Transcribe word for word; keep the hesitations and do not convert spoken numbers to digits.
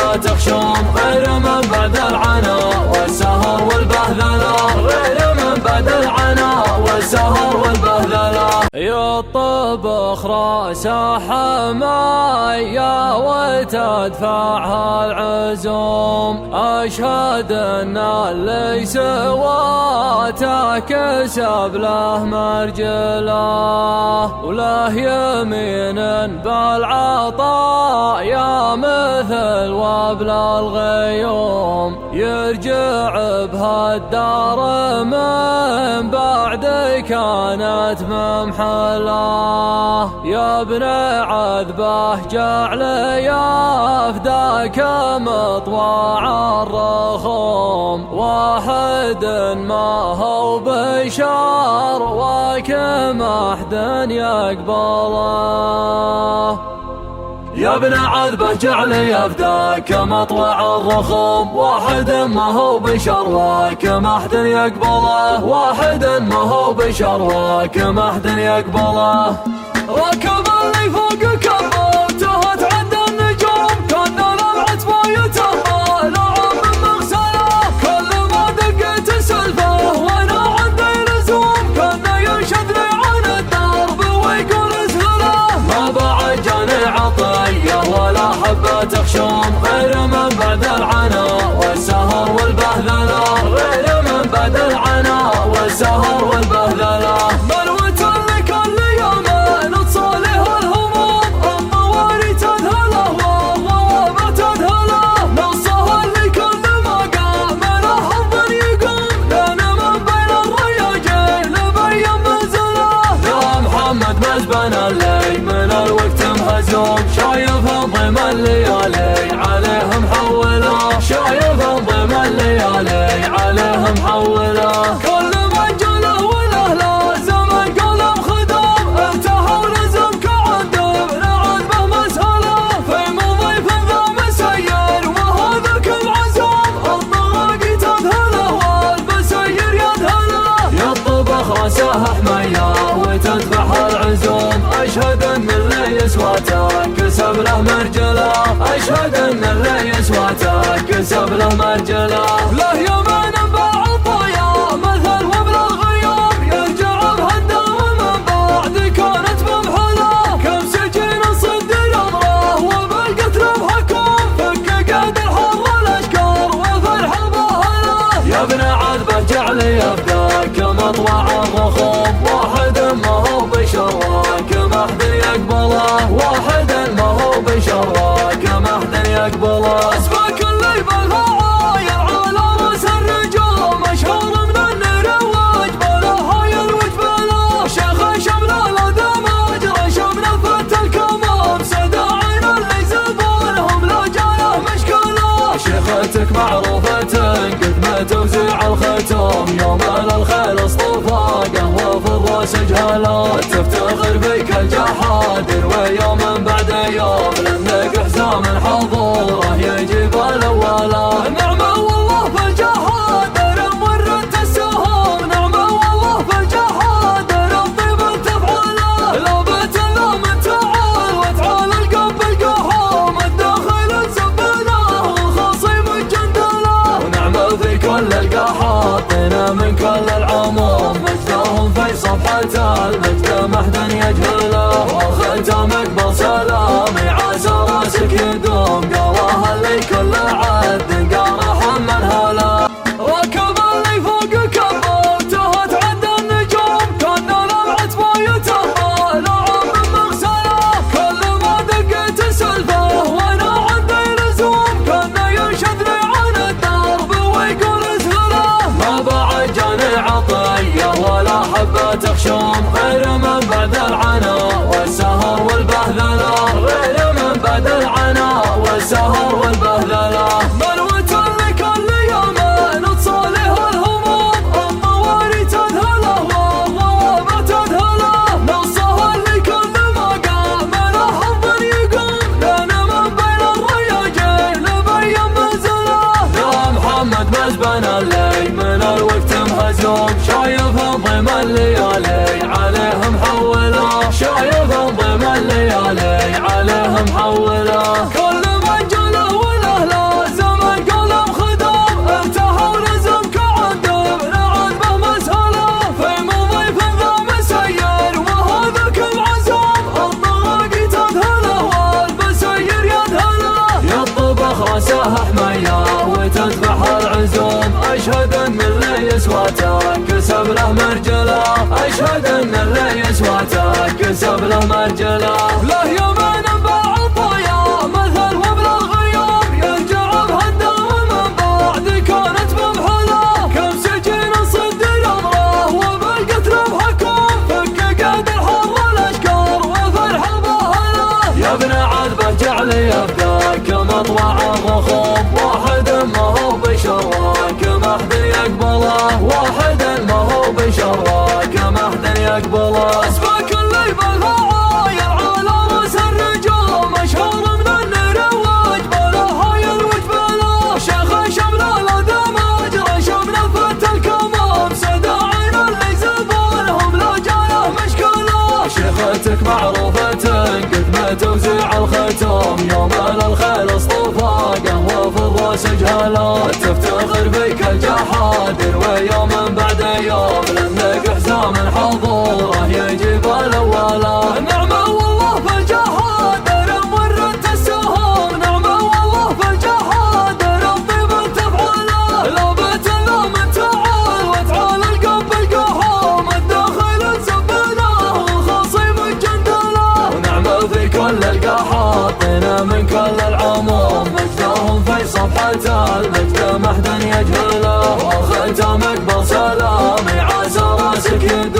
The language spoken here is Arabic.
حبة تخشم غير من بعد العنا والسهر والبهذلة، غير من بعد العنا والسهر والبهذلة. يطبخ راسه حماية وتدفعها العزوم، أشهد أن اللي سواته كسب له مرجله، وله يمين بالعطاء يا مثل وابل الغيوم، يرجع بهالدار من بعد كانت ممحله، يا ابن عذبه جعل يفداك مطوع الرخوم، واحد ما هو بشر وكم أحد يقبله، يا ابن عذبه جعل يفداك مطوع الرخوم، واحد ما هو بشر وكم أحد يقبله، واحد ما هو بشر وكم أحد يقبله. ركب اللي فوق كبرته تعدى النجوم، كان لمعة بايته ما لعب من مغسله، كل ما دقت سلفه وانا عندي لزوم، كان يرشد لي عن الدرب ويقول اسهله، ما بعد جاني عطيه ولا حبة تخشم غير من بعد العنا والسهر والبهذلة، غير من بعد العنا والسهر والبهذلة. مروة اللي كل يوم نتصالح الهموم، الطواري تذهله والغوابة تذهله، نصها اللي كل ما قام له حظ يقوم، لنا من بين الرياجين لبين منزله، يا محمد مزبن اللي من الوقت مهزوم، شايف انظم الليالي عليهم حوله، شايف انظم الليالي عليهم حوله. كل من جله والاهله زمن قلم خدام، انتهى ولزم كعندب نعذبه مسهله، في مضيف ذا مسير وهذاك معزوم، الطواقي تذهله والمسير يذهله، يطبخ راسه حميه وتذبح العزوم، اشهد ان اللي يسواته كسب له مرجله، اشهد ان اللي يسواته كسب له مرجله. له يمين بعطايا مثل وابل الغيوم، يرجع بهالدار من بعد كانت ممحله، كم سجين صدر امره وبالقتل بحكم، فك قيد الحر الاشكار وفرح البهله، يا ابن عذبه جعل يفداك مطوع الرخوم، واحد ما هو بشر وكم أحد يقبله، واحد ما هو بشر وكم أحد يقبله. اسمك اللي بالفعاير على رأس الرجوم، مشهور من النروج بلا هاي الوجبله، شيخ شمل الأدماج رشم نفت الكمام، سداعين اللي زبونهم لا جاله مشكله، شيختك معروفة قد ما توزيع الختوم، يوم الخيل اصطفى قهوة في الراس جهله، تفتخر بك الجحادر ويوم بعد يوم لانك حزام حضوره يجيب الاوله، نعمه والله في الجحادر مرت السهام، نعمه والله في الجحادر الطيب تفعله، لا بيت لا من تعال وتعال القلب القحوم، الداخل الزبله والخصيم الجندله، ونعمه في كل القحاطين من كل العموم، مجدهم في صفحة المجد محدا يجهله، وختام اقبل سلامي عسى راسك يدوم، قواها اللي كل عد قارح من هلا. ركب اللي فوق كبرته تعدى النجوم، كان لمعة بايته ما لعب من مغسله، كل ما دقت سلفه وانا عندي لزوم، كان يرشد لي عن الدرب ويقول اسهله، ما بعد جاني عطيه ولا حبة تخشم غير من بعد العنا والسهر والبهذلة، غير من بعد العنا والسهر والبهذلة. مروة اللي كل يوم نتصالح الهموم، الطواري تذهله والغوابة تذهله، نصها اللي كل ما قام له حظ يقوم، لنا من بين الرياجين لبين منزله، يا محمد مزبن اللي من الوقت مهزوم، شايف انظم الليالي عليهم حوله، شايف انظم الليالي عليهم حوله. كل من جله والاهله مرجله، اشهد ان اللي يسواتك كسب له مرجله. له يومين باع الطايا مثل وبل الغيوم، يرجع بهالدوم من بعد كانت بمحله. كم سجين صدر امره وبالقتل بحكم، فك قيد الحر الاشكار وفرح البهله. يا ابن عذبه جعل يفداك مطوع الرخوم، واحد ما هو بشراك ما حد يقبله، واحد ما هو بشراك ما حد يقبله. اسمك اللي بالفعاير على راس الرجوم، مشهور من النروج بلا هايل وجبله. شيخ شمله لدمج رشم نفت الكمام، سداعين اللي زبونهم لا جاله مشكله. شيختك معروفة قد ما توزيع الختام، يوم للخيل اصطفى قهوة في الراس جهله. تفتخر فيك الجحادر ويوم بعد يوم، لانك حزام حضوره يجيب الاوله. نعمه والله في الجحادر مرت السهام، نعمه والله في الجحادر الطيب تفعله. لو بيت له من تعال وتعال القلب القهوم، الداخل تسبله والخصيم الجندله. ونعمه في كل القحاطين من كل العموم، مجدهم في صفحة المجد ما حد يجهله. وختامك بسلامي عسى راسك يدوم.